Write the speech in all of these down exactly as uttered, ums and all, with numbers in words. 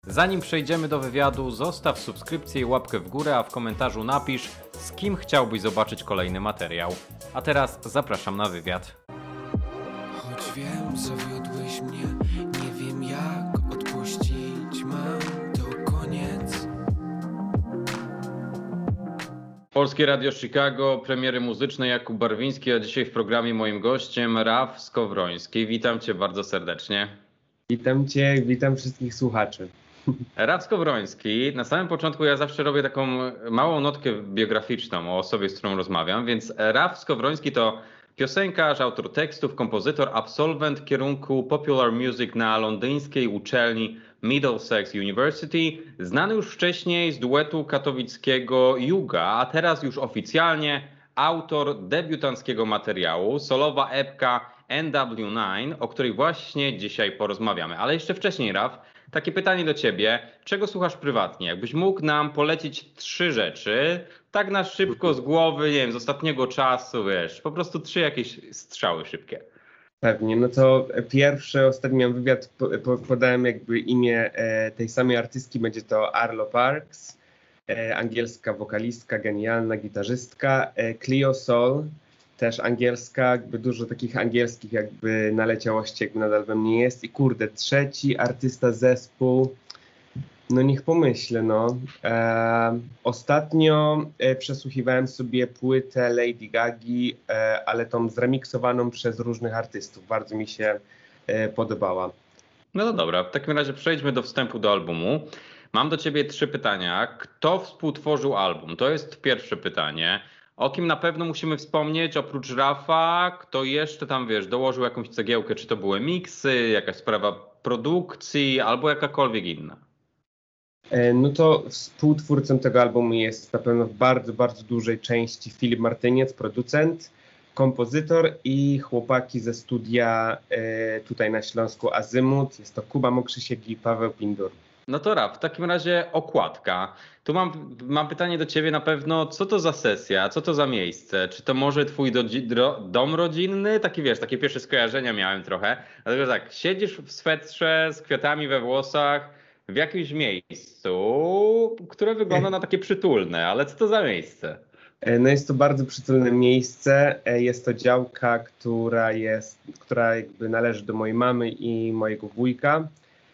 Zanim przejdziemy do wywiadu, zostaw subskrypcję i łapkę w górę, a w komentarzu napisz, z kim chciałbyś zobaczyć kolejny materiał. A teraz zapraszam na wywiad. Choć wiem, zawiodłeś mnie, nie wiem jak odpuścić, mam to koniec. Polskie Radio Chicago, premiery muzyczne Jakub Barwiński, a dzisiaj w programie moim gościem Raf Skowroński. Witam Cię bardzo serdecznie. Witam Cię, witam wszystkich słuchaczy. Raf Skowroński, na samym początku ja zawsze robię taką małą notkę biograficzną o osobie, z którą rozmawiam, więc Raf Skowroński to piosenkarz, autor tekstów, kompozytor, absolwent kierunku Popular Music na londyńskiej uczelni Middlesex University, znany już wcześniej z duetu katowickiego Yuga, a teraz już oficjalnie autor debiutanckiego materiału, solowa epka N W dziewięć, o której właśnie dzisiaj porozmawiamy. Ale jeszcze wcześniej, Raf, takie pytanie do Ciebie. Czego słuchasz prywatnie? Jakbyś mógł nam polecić trzy rzeczy, tak na szybko z głowy, nie wiem, z ostatniego czasu, wiesz, po prostu trzy jakieś strzały szybkie. Pewnie, no to pierwszy, ostatni miałem wywiad, po, po, podałem jakby imię e, tej samej artystki, będzie to Arlo Parks, e, angielska wokalistka, genialna gitarzystka, e, Cleo Sol, też angielska, jakby dużo takich angielskich jakby naleciałości jakby nadal we mnie jest. I kurde, trzeci artysta, zespół, no niech pomyślę, no. E, ostatnio e, przesłuchiwałem sobie płytę Lady Gagi, e, ale tą zremiksowaną przez różnych artystów. Bardzo mi się e, podobała. No to dobra, w takim razie przejdźmy do wstępu do albumu. Mam do Ciebie trzy pytania. Kto współtworzył album? To jest pierwsze pytanie. O kim na pewno musimy wspomnieć, oprócz Rafa, kto jeszcze tam, wiesz, dołożył jakąś cegiełkę, czy to były miksy, jakaś sprawa produkcji, albo jakakolwiek inna? No to współtwórcą tego albumu jest na pewno w bardzo, bardzo dużej części Filip Martyniec, producent, kompozytor i chłopaki ze studia e, tutaj na Śląsku Azymut. Jest to Kuba Mokrzysiek i Paweł Pindur. No to Raf, w takim razie okładka. Tu mam, mam pytanie do Ciebie na pewno, co to za sesja, co to za miejsce? Czy to może Twój do, dro, dom rodzinny? Takie wiesz, takie pierwsze skojarzenia miałem trochę. Dlatego tak, siedzisz w swetrze z kwiatami we włosach w jakimś miejscu, które wygląda na takie przytulne, ale co to za miejsce? No jest to bardzo przytulne miejsce. Jest to działka, która jest, która jakby należy do mojej mamy i mojego wujka.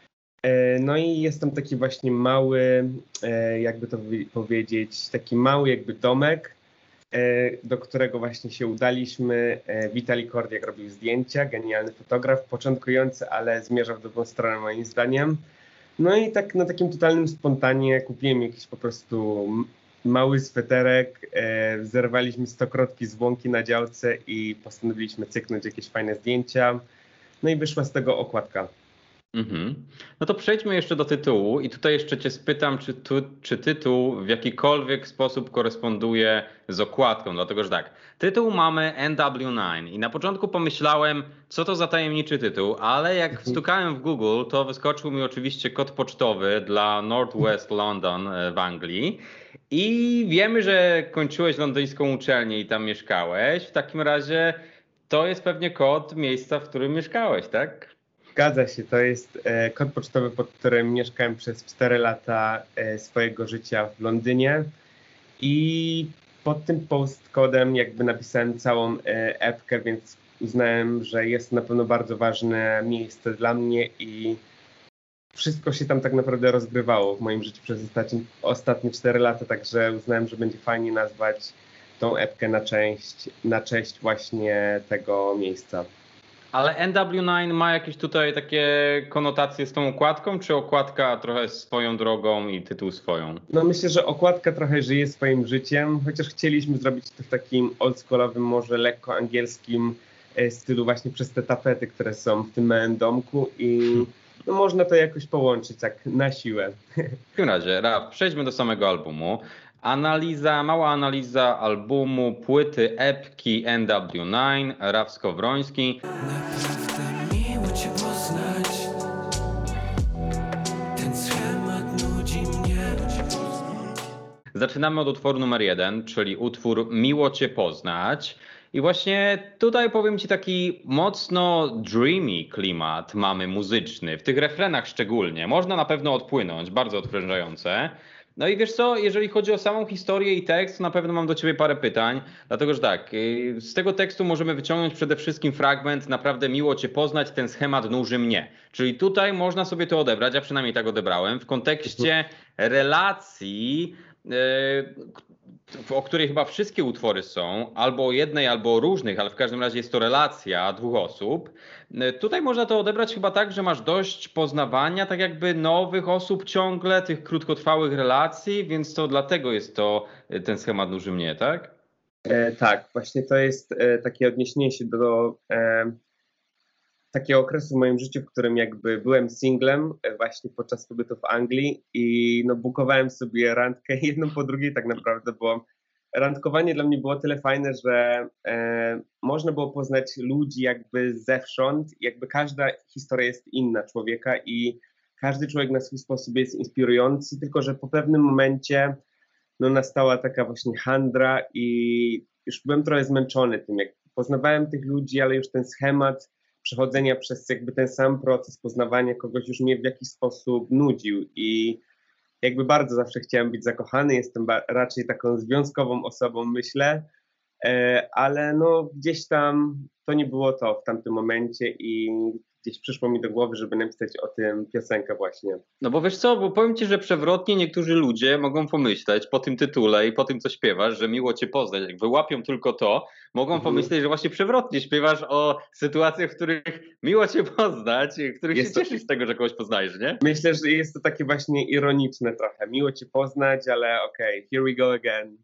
No i jest tam taki właśnie mały, jakby to powiedzieć, taki mały jakby domek, do którego właśnie się udaliśmy. Witali Kordiak robił zdjęcia, genialny fotograf, początkujący, ale zmierzał w dobrą stronę moim zdaniem. No i tak na takim totalnym spontanie kupiłem jakiś po prostu mały sweterek, zerwaliśmy stokrotki z łąki na działce i postanowiliśmy cyknąć jakieś fajne zdjęcia. No i wyszła z tego okładka. Mhm. No to przejdźmy jeszcze do tytułu i tutaj jeszcze Cię spytam, czy, tu, czy tytuł w jakikolwiek sposób koresponduje z okładką, dlatego że tak, tytuł mamy N W dziewięć i na początku pomyślałem, co to za tajemniczy tytuł, ale jak wstukałem w Google, to wyskoczył mi oczywiście kod pocztowy dla Northwest London w Anglii i wiemy, że kończyłeś londyńską uczelnię i tam mieszkałeś, w takim razie to jest pewnie kod miejsca, w którym mieszkałeś, tak? Zgadza się, to jest e, kod pocztowy, pod którym mieszkałem przez cztery lata e, swojego życia w Londynie i pod tym postkodem jakby napisałem całą e, epkę, więc uznałem, że jest na pewno bardzo ważne miejsce dla mnie i wszystko się tam tak naprawdę rozgrywało w moim życiu przez ostatnie, ostatnie cztery lata, także uznałem, że będzie fajnie nazwać tą epkę na cześć, na cześć właśnie tego miejsca. Ale N W dziewięć ma jakieś tutaj takie konotacje z tą okładką, czy okładka trochę swoją drogą i tytuł swoją? No myślę, że okładka trochę żyje swoim życiem, chociaż chcieliśmy zrobić to w takim oldschoolowym, może lekko angielskim stylu właśnie przez te tapety, które są w tym małym domku i no można to jakoś połączyć tak na siłę. W takim razie, Raf, przejdźmy do samego albumu. Analiza, mała analiza albumu, płyty, epki N W dziewięć, Raf Skowroński. Naprawdę miło Cię poznać. Ten schemat nudzi mnie. Zaczynamy od utworu numer jeden, czyli utwór Miło Cię poznać. I właśnie tutaj powiem ci taki mocno dreamy klimat mamy muzyczny, w tych refrenach szczególnie. Można na pewno odpłynąć, bardzo odprężające. No i wiesz co, jeżeli chodzi o samą historię i tekst, na pewno mam do ciebie parę pytań, dlatego że tak, y, z tego tekstu możemy wyciągnąć przede wszystkim fragment naprawdę miło cię poznać, ten schemat nuży mnie. Czyli tutaj można sobie to odebrać, ja przynajmniej tak odebrałem, w kontekście relacji, y, o której chyba wszystkie utwory są, albo o jednej, albo o różnych, ale w każdym razie jest to relacja dwóch osób. Tutaj można to odebrać chyba tak, że masz dość poznawania tak jakby nowych osób ciągle, tych krótkotrwałych relacji, więc to dlatego jest to ten schemat nuży mnie, tak? E, tak, właśnie to jest e, takie odniesienie się do e, takiego okresu w moim życiu, w którym jakby byłem singlem e, właśnie podczas pobytu w Anglii i no bukowałem sobie randkę jedną po drugiej tak naprawdę, bo randkowanie dla mnie było tyle fajne, że e, można było poznać ludzi jakby zewsząd, jakby każda historia jest inna człowieka i każdy człowiek na swój sposób jest inspirujący, tylko że po pewnym momencie no nastała taka właśnie handra i już byłem trochę zmęczony tym, jak poznawałem tych ludzi, ale już ten schemat przechodzenia przez jakby ten sam proces poznawania kogoś już mnie w jakiś sposób nudził i jakby bardzo zawsze chciałem być zakochany, jestem ba- raczej taką związkową osobą, myślę, e, ale no gdzieś tam to nie było to w tamtym momencie i gdzieś przyszło mi do głowy, żeby napisać o tym piosenkę właśnie. No bo wiesz co, bo powiem ci, że przewrotnie niektórzy ludzie mogą pomyśleć po tym tytule i po tym, co śpiewasz, że miło cię poznać. Jak wyłapią tylko to, mogą Mhm. pomyśleć, że właśnie przewrotnie śpiewasz o sytuacjach, w których miło cię poznać, w których Jest się to- cieszysz z tego, że kogoś poznajesz, nie? Myślę, że jest to takie właśnie ironiczne trochę. Miło cię poznać, ale okej, okay, here we go again.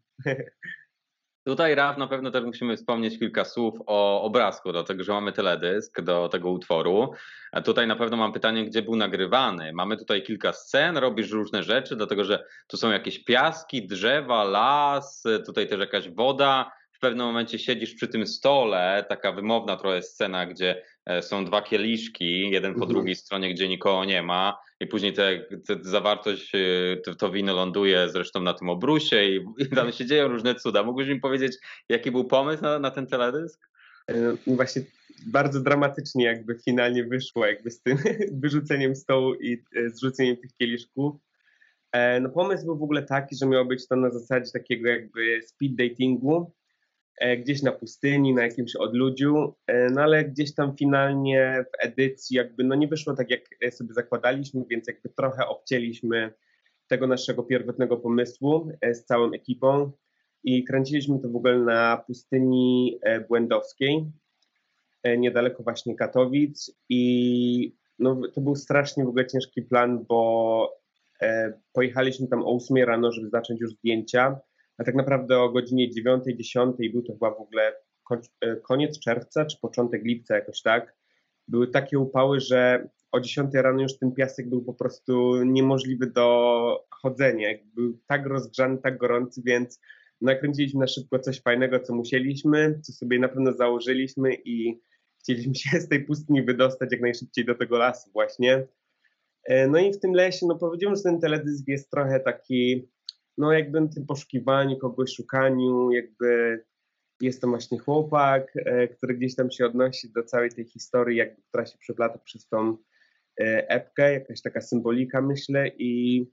Tutaj, Raf, na pewno też musimy wspomnieć kilka słów o obrazku, dlatego że mamy teledysk do tego utworu. A tutaj na pewno mam pytanie, gdzie był nagrywany. Mamy tutaj kilka scen, robisz różne rzeczy, dlatego że tu są jakieś piaski, drzewa, las, tutaj też jakaś woda. W pewnym momencie siedzisz przy tym stole, taka wymowna trochę scena, gdzie e, są dwa kieliszki, jeden po Mhm. drugiej stronie, gdzie nikogo nie ma i później te, te zawartość, e, to, to wino ląduje zresztą na tym obrusie i, i tam się dzieją różne cuda. Mógłbyś mi powiedzieć, jaki był pomysł na, na ten teledysk? E, no właśnie bardzo dramatycznie jakby finalnie wyszło jakby z tym wyrzuceniem stołu i e, zrzuceniem tych kieliszków. E, No pomysł był w ogóle taki, że miało być to na zasadzie takiego jakby speed datingu, e, gdzieś na pustyni, na jakimś odludziu, e, no ale gdzieś tam finalnie w edycji jakby no nie wyszło tak, jak e, sobie zakładaliśmy, więc jakby trochę obcięliśmy tego naszego pierwotnego pomysłu e, z całą ekipą i kręciliśmy to w ogóle na pustyni e, błędowskiej, e, niedaleko właśnie Katowic i no, to był strasznie w ogóle ciężki plan, bo e, pojechaliśmy tam o ósmej rano, żeby zacząć już zdjęcia, a tak naprawdę o godzinie dziewiątej, dziesiątej był to chyba w ogóle koń- e, koniec czerwca czy początek lipca jakoś tak. Były takie upały, że o dziesiątej rano już ten piasek był po prostu niemożliwy do chodzenia. Jakby był tak rozgrzany, tak gorący, więc nakręciliśmy na szybko coś fajnego, co musieliśmy, co sobie na pewno założyliśmy i chcieliśmy się z tej pustyni wydostać jak najszybciej do tego lasu właśnie. E, No i w tym lesie, no powiedziałem, że ten teledysk jest trochę taki, no jakby na tym poszukiwaniu kogoś, szukaniu, jakby jest to właśnie chłopak, e, który gdzieś tam się odnosi do całej tej historii, jakby, która się przeplata przez tą e, epkę, jakaś taka symbolika, myślę, i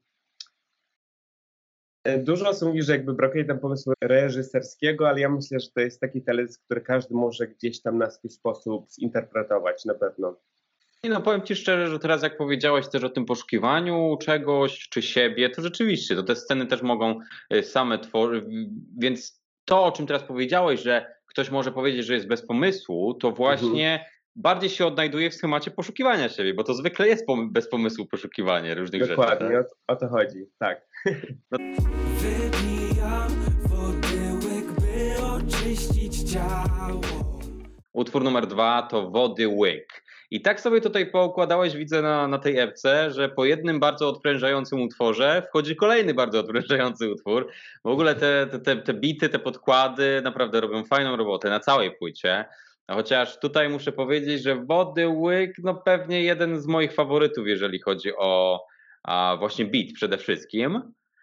e, dużo osób mówi, że jakby brakuje tam pomysłu reżyserskiego, ale ja myślę, że to jest taki teledysk, który każdy może gdzieś tam na swój sposób zinterpretować na pewno. Nie no, powiem ci szczerze, że teraz jak powiedziałeś też o tym poszukiwaniu czegoś czy siebie, to rzeczywiście, to te sceny też mogą y, same tworzyć, więc to, o czym teraz powiedziałeś, że ktoś może powiedzieć, że jest bez pomysłu, to właśnie bardziej się odnajduje w schemacie poszukiwania siebie, bo to zwykle jest pom- bez pomysłu poszukiwanie różnych Dokładnie, rzeczy. o, o to chodzi, tak. Wypijam wody łyk, by oczyścić ciało. Utwór numer dwa to Wody Łyk. I tak sobie tutaj poukładałeś, widzę na, na tej epce, że po jednym bardzo odprężającym utworze wchodzi kolejny bardzo odprężający utwór. W ogóle te, te, te, te bity, te podkłady naprawdę robią fajną robotę na całej płycie. Chociaż tutaj muszę powiedzieć, że Wody Łyk, no pewnie jeden z moich faworytów, jeżeli chodzi o a właśnie beat przede wszystkim.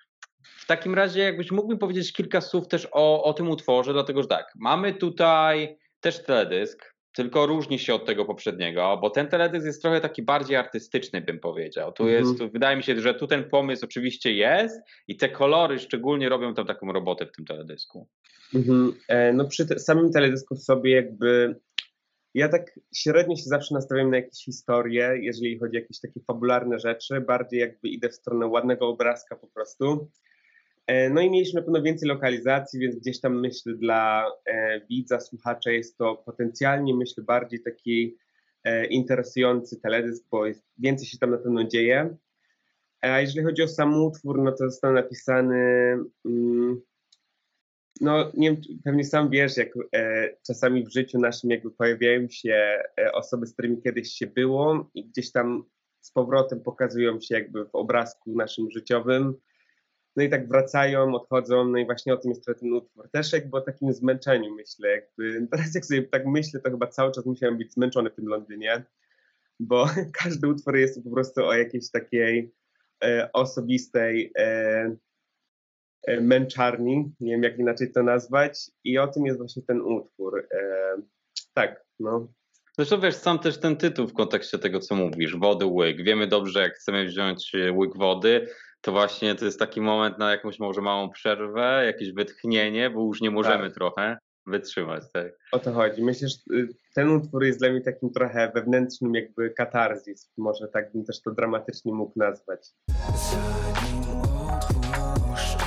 W takim razie jakbyś mógł mi powiedzieć kilka słów też o, o tym utworze, dlatego że tak, mamy tutaj też teledysk, tylko różni się od tego poprzedniego, bo ten teledysk jest trochę taki bardziej artystyczny, bym powiedział. Tu Mhm. jest, tu wydaje mi się, że tu ten pomysł oczywiście jest i te kolory szczególnie robią tam taką robotę w tym teledysku. Mhm. E, No przy te, samym teledysku sobie jakby ja tak średnio się zawsze nastawiam na jakieś historie, jeżeli chodzi o jakieś takie fabularne rzeczy, bardziej jakby idę w stronę ładnego obrazka po prostu. E, No i mieliśmy na pewno więcej lokalizacji, więc gdzieś tam myślę dla e, widza, słuchacza jest to potencjalnie myślę bardziej taki e, interesujący teledysk, bo jest, więcej się tam na pewno dzieje. A jeżeli chodzi o sam utwór, no to został napisany, mm, no nie wiem, czy- pewnie sam wiesz, jak e, czasami w życiu naszym jakby pojawiają się e, osoby, z którymi kiedyś się było i gdzieś tam z powrotem pokazują się jakby w obrazku naszym życiowym. No i tak wracają, odchodzą, no i właśnie o tym jest trochę ten utwór. Też jakby o takim zmęczeniu myślę, jakby teraz jak sobie tak myślę, to chyba cały czas musiałem być zmęczony w tym Londynie, bo każdy utwór jest po prostu o jakiejś takiej e, osobistej e, e, męczarni, nie wiem jak inaczej to nazwać i o tym jest właśnie ten utwór. E, tak, no. Zresztą wiesz, sam też ten tytuł w kontekście tego, co mówisz, wody łyk. Wiemy dobrze, jak chcemy wziąć e, łyk wody, to właśnie to jest taki moment na jakąś może małą przerwę, jakieś wytchnienie, bo już nie możemy Tak. trochę wytrzymać. Tak? O to chodzi. Myślę, że y, ten utwór jest dla mnie takim trochę wewnętrznym jakby katarzis. Może tak bym też to dramatycznie mógł nazwać. Zanim opuszczę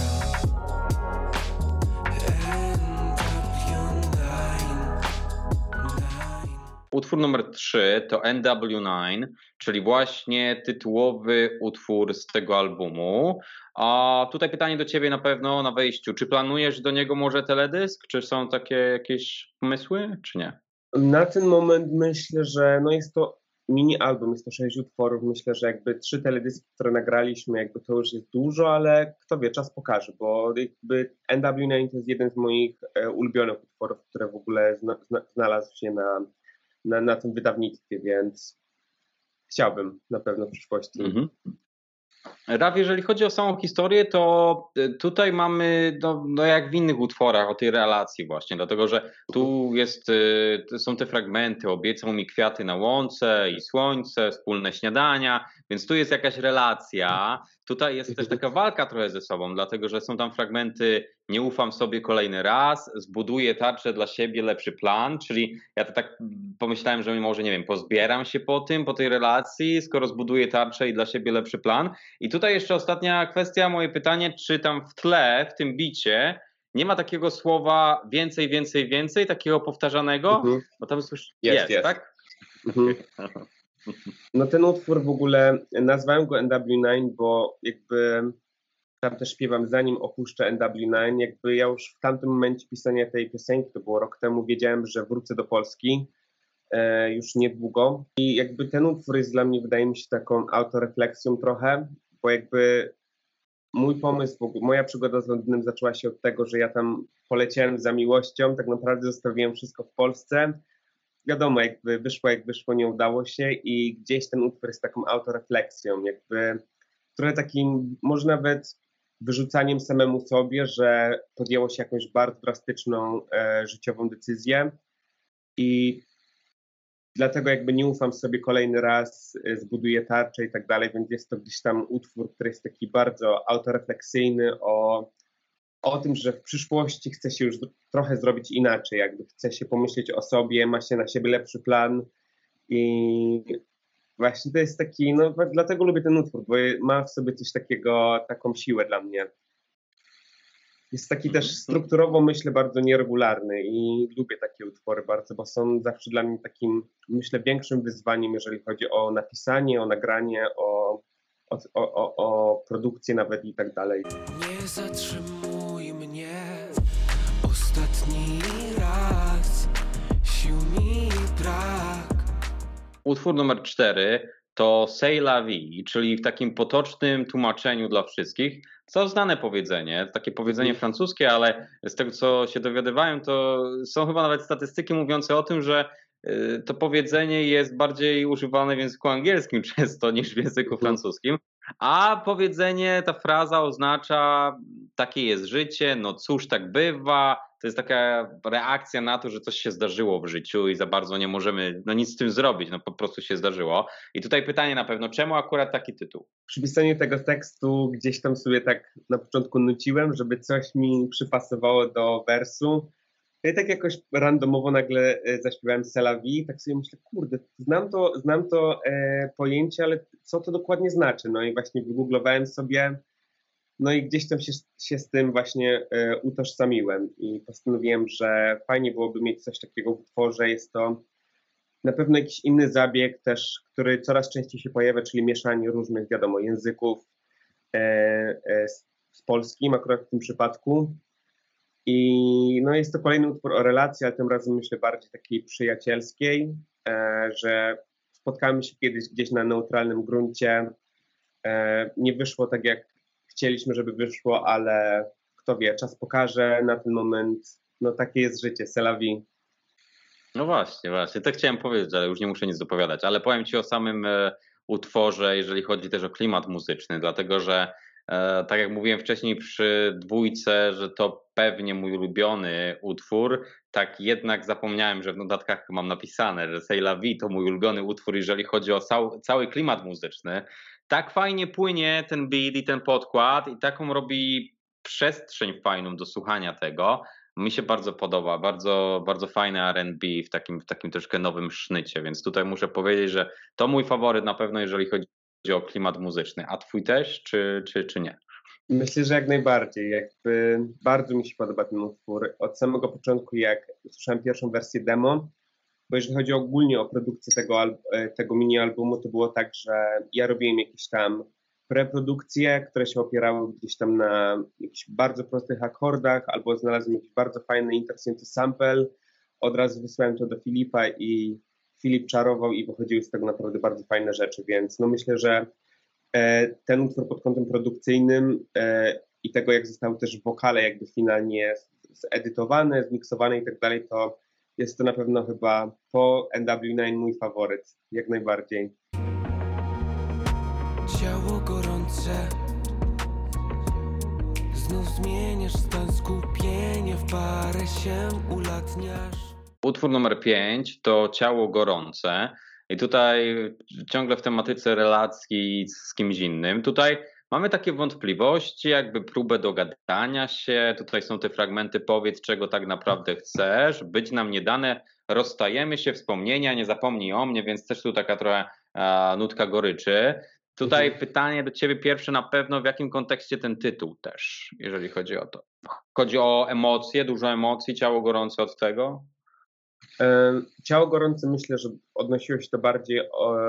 N W nine. Utwór numer trzy to N W dziewięć, czyli właśnie tytułowy utwór z tego albumu. A tutaj pytanie do ciebie na pewno na wejściu. Czy planujesz do niego może teledysk? Czy są takie jakieś pomysły, czy nie? Na ten moment myślę, że no jest to mini album, jest to sześć utworów. Myślę, że jakby trzy teledyski, które nagraliśmy, jakby to już jest dużo, ale kto wie, czas pokaże, bo jakby N W dziewięć to jest jeden z moich e, ulubionych utworów, które w ogóle zna, zna, znalazł się na, na, na tym wydawnictwie, więc chciałbym na pewno w przyszłości. Mhm. Raf, jeżeli chodzi o samą historię, to y, tutaj mamy, no, no jak w innych utworach, o tej relacji właśnie, dlatego że tu jest, y, to są te fragmenty, obiecał mi kwiaty na łące i słońce, wspólne śniadania, więc tu jest jakaś relacja. Tutaj jest też taka walka trochę ze sobą, dlatego że są tam fragmenty nie ufam sobie kolejny raz, zbuduję tarczę dla siebie, lepszy plan, czyli ja to tak pomyślałem, że może, nie wiem, pozbieram się po tym, po tej relacji, skoro zbuduję tarczę i dla siebie lepszy plan. I tutaj jeszcze ostatnia kwestia, moje pytanie, czy tam w tle, w tym bicie nie ma takiego słowa więcej, więcej, więcej, takiego powtarzanego? Mhm. Bo tam słysz... Jest, jest, jest. tak? Mhm. No ten utwór w ogóle, nazwałem go N W dziewięć, bo jakby tam też śpiewam zanim opuszczę N W dziewięć, jakby ja już w tamtym momencie pisania tej piosenki, to było rok temu, wiedziałem, że wrócę do Polski e, już niedługo i jakby ten utwór jest dla mnie, wydaje mi się, taką autorefleksją trochę, bo jakby mój pomysł, w ogóle, moja przygoda z Londynem zaczęła się od tego, że ja tam poleciałem za miłością, tak naprawdę zostawiłem wszystko w Polsce. Wiadomo, jakby wyszło, jak wyszło, nie udało się i gdzieś ten utwór jest taką autorefleksją, jakby trochę takim, może nawet wyrzucaniem samemu sobie, że podjęło się jakąś bardzo drastyczną e, życiową decyzję i dlatego jakby nie ufam sobie kolejny raz, e, zbuduję tarczę i tak dalej, więc jest to gdzieś tam utwór, który jest taki bardzo autorefleksyjny o o tym, że w przyszłości chce się już trochę zrobić inaczej, jakby chce się pomyśleć o sobie, ma się na siebie lepszy plan i właśnie to jest taki, no dlatego lubię ten utwór, bo ma w sobie coś takiego, taką siłę dla mnie. Jest taki też strukturowo, myślę, bardzo nieregularny i lubię takie utwory bardzo, bo są zawsze dla mnie takim, myślę, większym wyzwaniem, jeżeli chodzi o napisanie, o nagranie, o, o, o, o produkcję nawet i tak dalej. Nie zatrzymuj mnie ostatni raz, sił mi brak. Utwór numer cztery to C'est la vie, czyli w takim potocznym tłumaczeniu dla wszystkich, co znane powiedzenie, takie powiedzenie francuskie, ale z tego, co się dowiadywałem, to są chyba nawet statystyki mówiące o tym, że y, to powiedzenie jest bardziej używane w języku angielskim często niż w języku francuskim. A powiedzenie, ta fraza oznacza takie jest życie, no cóż, tak bywa. To jest taka reakcja na to, że coś się zdarzyło w życiu i za bardzo nie możemy no nic z tym zrobić, no po prostu się zdarzyło. I tutaj pytanie na pewno, czemu akurat taki tytuł? Przy pisaniu tego tekstu gdzieś tam sobie tak na początku nuciłem, żeby coś mi przypasowało do wersu. No i tak jakoś randomowo nagle e, zaśpiewałem C'est la vie, tak sobie myślę, kurde, znam to, znam to e, pojęcie, ale co to dokładnie znaczy? No i właśnie wygooglowałem sobie, no i gdzieś tam się, się z tym właśnie e, utożsamiłem i postanowiłem, że fajnie byłoby mieć coś takiego w utworze. Jest to na pewno jakiś inny zabieg też, który coraz częściej się pojawia, czyli mieszanie różnych, wiadomo, języków e, e, z, z polskim akurat w tym przypadku. I no jest to kolejny utwór o relacji, ale tym razem myślę bardziej takiej przyjacielskiej, e, że spotkamy się kiedyś gdzieś na neutralnym gruncie. E, nie wyszło tak, jak chcieliśmy, żeby wyszło, ale kto wie, czas pokaże. Na ten moment, no takie jest życie, c'est la vie. No właśnie, właśnie. To chciałem powiedzieć, ale już nie muszę nic dopowiadać. Ale powiem ci o samym e, utworze, jeżeli chodzi też o klimat muzyczny, dlatego że e, tak jak mówiłem wcześniej przy dwójce, że to pewnie mój ulubiony utwór, tak jednak zapomniałem, że w notatkach mam napisane, że C'est la vie to mój ulubiony utwór, jeżeli chodzi o cał, cały klimat muzyczny. Tak fajnie płynie ten beat i ten podkład i taką robi przestrzeń fajną do słuchania tego. Mi się bardzo podoba, bardzo, bardzo fajne R and B w takim, w takim troszkę nowym sznycie, więc tutaj muszę powiedzieć, że to mój faworyt na pewno, jeżeli chodzi o klimat muzyczny. A twój też, czy, czy, czy nie? Myślę, że jak najbardziej. Jakby bardzo mi się podoba ten utwór. Od samego początku, jak usłyszałem pierwszą wersję demo, bo jeżeli chodzi ogólnie o produkcję tego, al- e, tego mini-albumu, to było tak, że ja robiłem jakieś tam preprodukcje, które się opierały gdzieś tam na jakichś bardzo prostych akordach, albo znalazłem jakiś bardzo fajny, interesujący sample. Od razu wysłałem to do Filipa i Filip czarował i wychodziły z tego naprawdę bardzo fajne rzeczy, więc no myślę, że e, ten utwór pod kątem produkcyjnym e, i tego, jak zostały też wokale jakby finalnie zedytowane, zmiksowane i tak dalej, to jest to na pewno chyba po N W dziewięć mój faworyt, jak najbardziej. Ciało gorące, znów zmieniasz stan skupienia, w parę się ulatniasz. Utwór numer pięć to Ciało gorące i tutaj ciągle w tematyce relacji z kimś innym. Tutaj mamy takie wątpliwości, jakby próbę dogadania się. Tutaj są te fragmenty powiedz, czego tak naprawdę chcesz, być nam nie dane, rozstajemy się, wspomnienia, nie zapomnij o mnie, więc też tu taka trochę a, nutka goryczy. Tutaj Mhm. pytanie do ciebie pierwsze na pewno, w jakim kontekście ten tytuł też, jeżeli chodzi o to. Chodzi o emocje, dużo emocji, ciało gorące od tego? E, Ciało gorące myślę, że odnosiło się to bardziej o,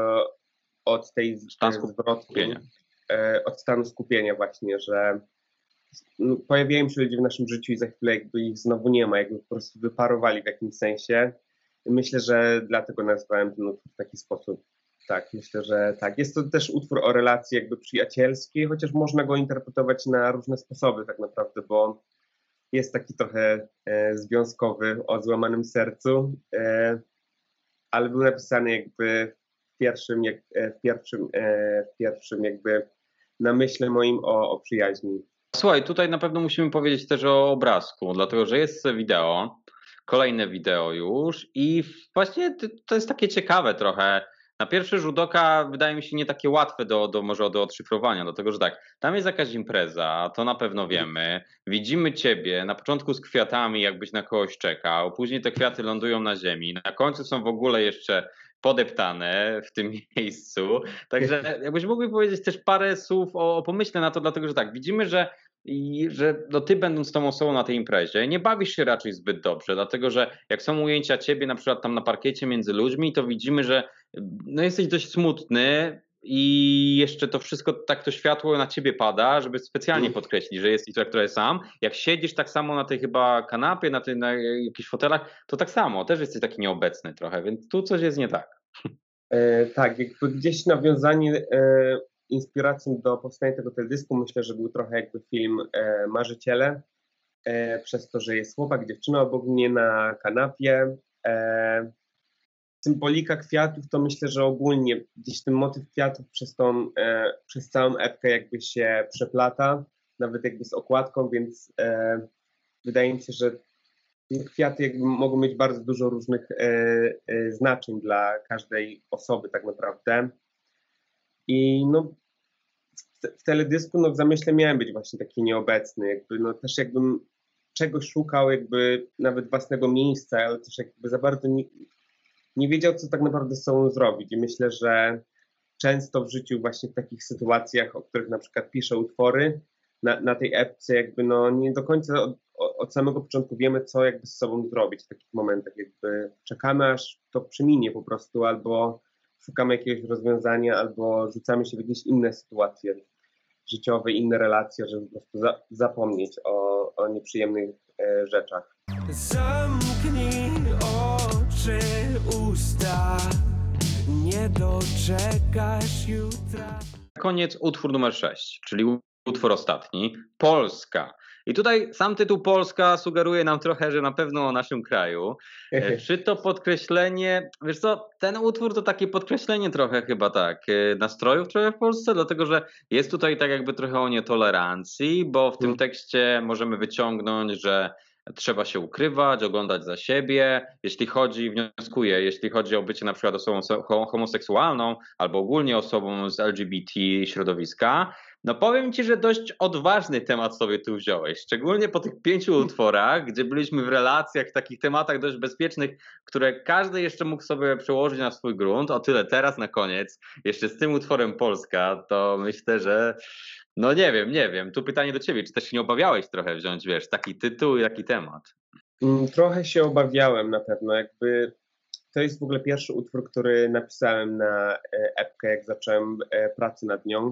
od tej z- Stan zwrotki, skupienia. e, od stanu skupienia właśnie, że no, pojawiają się ludzie w naszym życiu i za chwilę jakby ich znowu nie ma, jakby po prostu wyparowali w jakimś sensie. I myślę, że dlatego nazwałem ten utwór w taki sposób. Tak, myślę, że tak. Jest to też utwór o relacji jakby przyjacielskiej, chociaż można go interpretować na różne sposoby tak naprawdę, bo jest taki trochę e, związkowy, o złamanym sercu, e, ale był napisany jakby w pierwszym, jak, e, w pierwszym, e, w pierwszym jakby namyśle moim o, o przyjaźni. Słuchaj, tutaj na pewno musimy powiedzieć też o obrazku, dlatego że jest wideo, kolejne wideo już i właśnie t- to jest takie ciekawe trochę. Na pierwszy rzut oka wydaje mi się nie takie łatwe do, do może do odszyfrowania, dlatego że tak, tam jest jakaś impreza, to na pewno wiemy. Widzimy ciebie na początku z kwiatami, jakbyś na kogoś czekał, później te kwiaty lądują na ziemi, na końcu są w ogóle jeszcze podeptane w tym miejscu. Także jakbyś mógł mi powiedzieć też parę słów o, o pomyśle na to, dlatego że tak, widzimy, że i że no ty będąc tą osobą na tej imprezie, nie bawisz się raczej zbyt dobrze, dlatego że jak są ujęcia ciebie na przykład tam na parkiecie między ludźmi, to widzimy, że no jesteś dość smutny i jeszcze to wszystko, tak to światło na ciebie pada, żeby specjalnie podkreślić, że jesteś tak trochę sam. Jak siedzisz tak samo na tej chyba kanapie, na, tej, na jakichś fotelach, to tak samo, też jesteś taki nieobecny trochę, więc tu coś jest nie tak. E, tak, jakby gdzieś nawiązanie e, inspiracją do powstania tego teledysku myślę, że był trochę jakby film e, Marzyciele, e, przez to, że jest chłopak, dziewczyna obok mnie na kanapie. E, symbolika kwiatów, to myślę, że ogólnie gdzieś ten motyw kwiatów przez, tą, e, przez całą epkę jakby się przeplata, nawet jakby z okładką, więc e, wydaje mi się, że kwiaty jakby mogą mieć bardzo dużo różnych e, e, znaczeń dla każdej osoby tak naprawdę. I no w, w teledysku no w zamyśle miałem być właśnie taki nieobecny, jakby no też jakbym czegoś szukał, jakby nawet własnego miejsca, ale też jakby za bardzo nie, nie wiedział, co tak naprawdę z sobą zrobić. I myślę, że często w życiu właśnie w takich sytuacjach, o których na przykład piszę utwory, na, na tej epce jakby no nie do końca od, od samego początku wiemy, co jakby z sobą zrobić w takich momentach, jakby czekamy, aż to przeminie po prostu, albo szukamy jakiegoś rozwiązania, albo rzucamy się w jakieś inne sytuacje życiowe, inne relacje, żeby po prostu za, zapomnieć o, o nieprzyjemnych e, rzeczach. Zamknij oczy, usta, nie doczekasz jutra. Na koniec utwór numer sześć, czyli utwór ostatni, Polska. I tutaj sam tytuł Polska sugeruje nam trochę, że na pewno o naszym kraju. E, Czy to podkreślenie, wiesz co, ten utwór to takie podkreślenie trochę chyba tak, e, nastrojów trochę w Polsce, dlatego że jest tutaj tak jakby trochę o nietolerancji, bo w tym tekście możemy wyciągnąć, że trzeba się ukrywać, oglądać za siebie, jeśli chodzi, wnioskuję, jeśli chodzi o bycie na przykład osobą so- homoseksualną albo ogólnie osobą z L G B T środowiska. No powiem ci, że dość odważny temat sobie tu wziąłeś, szczególnie po tych pięciu utworach, gdzie byliśmy w relacjach, w takich tematach dość bezpiecznych, które każdy jeszcze mógł sobie przełożyć na swój grunt. O tyle teraz na koniec, jeszcze z tym utworem Polska, to myślę, że no nie wiem, nie wiem. Tu pytanie do ciebie, czy też się nie obawiałeś trochę wziąć, wiesz, taki tytuł i taki temat? Mm, Trochę się obawiałem na pewno, jakby to jest w ogóle pierwszy utwór, który napisałem na e, epkę, jak zacząłem e, pracę nad nią.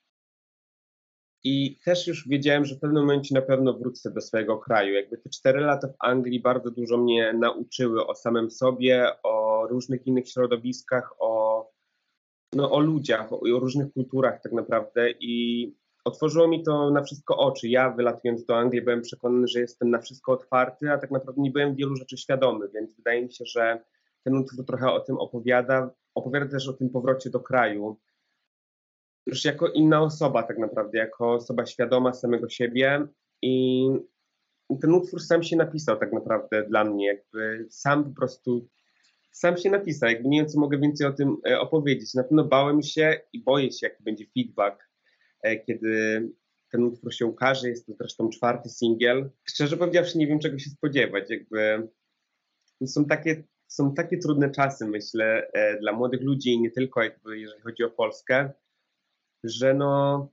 I też już wiedziałem, że w pewnym momencie na pewno wrócę do swojego kraju. Jakby te cztery lata w Anglii bardzo dużo mnie nauczyły o samym sobie, o różnych innych środowiskach, o, no, o ludziach, o, o różnych kulturach tak naprawdę. I otworzyło mi to na wszystko oczy. Ja wylatując do Anglii byłem przekonany, że jestem na wszystko otwarty, a tak naprawdę nie byłem wielu rzeczy świadomy, więc wydaje mi się, że ten utwór trochę o tym opowiada. Opowiada też o tym powrocie do kraju. Już jako inna osoba tak naprawdę, jako osoba świadoma samego siebie i ten utwór sam się napisał tak naprawdę dla mnie, jakby sam po prostu, sam się napisał, jakby nie wiem, co mogę więcej o tym e, opowiedzieć. Na pewno bałem się i boję się, jaki będzie feedback, e, kiedy ten utwór się ukaże, jest to zresztą czwarty singiel. Szczerze powiedziawszy, nie wiem, czego się spodziewać, jakby są takie, są takie trudne czasy, myślę, e, dla młodych ludzi i nie tylko, jakby jeżeli chodzi o Polskę, że no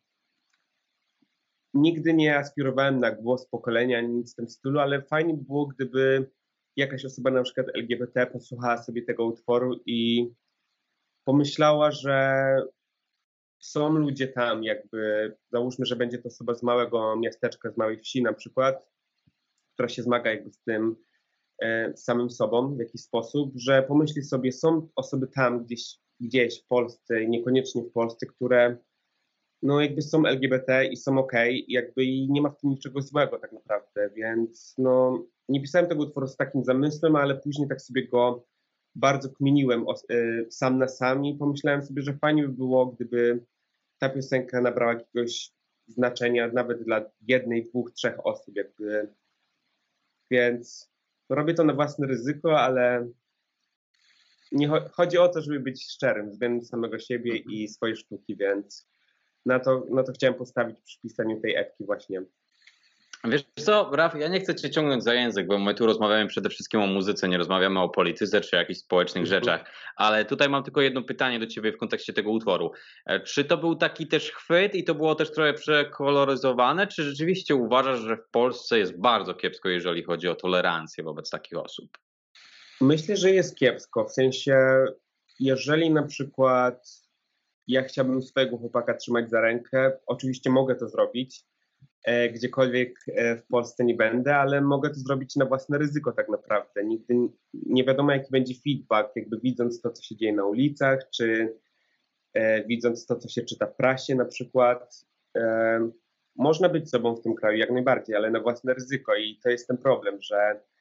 nigdy nie aspirowałem na głos pokolenia, nic w tym stylu, ale fajnie by było, gdyby jakaś osoba na przykład L G B T posłuchała sobie tego utworu i pomyślała, że są ludzie tam, jakby załóżmy, że będzie to osoba z małego miasteczka, z małej wsi na przykład, która się zmaga jakby z tym e, samym sobą w jakiś sposób, że pomyśli sobie, są osoby tam gdzieś, gdzieś w Polsce, niekoniecznie w Polsce, które no jakby są L G B T i są okej, jakby i nie ma w tym niczego złego tak naprawdę, więc no nie pisałem tego utworu z takim zamysłem, ale później tak sobie go bardzo kminiłem o, y, sam na sam i pomyślałem sobie, że fajnie by było, gdyby ta piosenka nabrała jakiegoś znaczenia nawet dla jednej, dwóch, trzech osób jakby, więc robię to na własne ryzyko, ale nie cho- chodzi o to, żeby być szczerym względem samego siebie i swojej sztuki, więc Na to, na to chciałem postawić przy pisaniu tej epki właśnie. Wiesz co, Raf, ja nie chcę cię ciągnąć za język, bo my tu rozmawiamy przede wszystkim o muzyce, nie rozmawiamy o polityce czy jakichś społecznych Mhm. rzeczach, ale tutaj mam tylko jedno pytanie do ciebie w kontekście tego utworu. E, Czy to był taki też chwyt i to było też trochę przekoloryzowane, czy rzeczywiście uważasz, że w Polsce jest bardzo kiepsko, jeżeli chodzi o tolerancję wobec takich osób? Myślę, że jest kiepsko, w sensie jeżeli na przykład ja chciałbym swojego chłopaka trzymać za rękę, oczywiście mogę to zrobić, e, gdziekolwiek e, w Polsce nie będę, ale mogę to zrobić na własne ryzyko tak naprawdę. Nigdy nie wiadomo, jaki będzie feedback, jakby widząc to, co się dzieje na ulicach, czy e, widząc to, co się czyta w prasie na przykład. E, można być sobą w tym kraju jak najbardziej, ale na własne ryzyko i to jest ten problem, że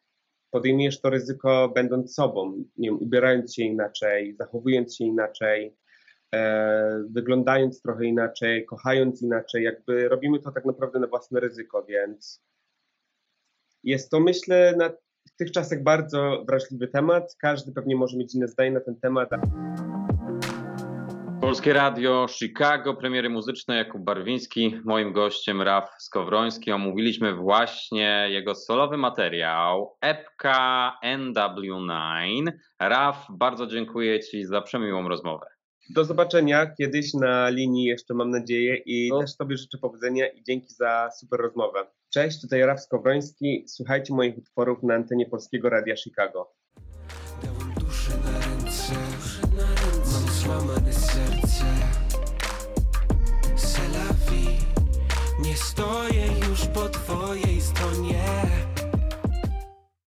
podejmujesz to ryzyko będąc sobą, nie wiem, ubierając się inaczej, zachowując się inaczej, e, wyglądając trochę inaczej, kochając inaczej, jakby robimy to tak naprawdę na własne ryzyko, więc jest to, myślę, na w tych czasach bardzo wrażliwy temat. Każdy pewnie może mieć inne zdanie na ten temat. Polskie Radio, Chicago, premiery muzyczne, Jakub Barwiński, moim gościem Raf Skowroński. Omówiliśmy właśnie jego solowy materiał, epka N W dziewięć. Raf, bardzo dziękuję Ci za przemiłą rozmowę. Do zobaczenia kiedyś na linii jeszcze, mam nadzieję, i No. też Tobie życzę powodzenia i dzięki za super rozmowę. Cześć, tutaj Raf Skowroński. Słuchajcie moich utworów na antenie Polskiego Radia Chicago.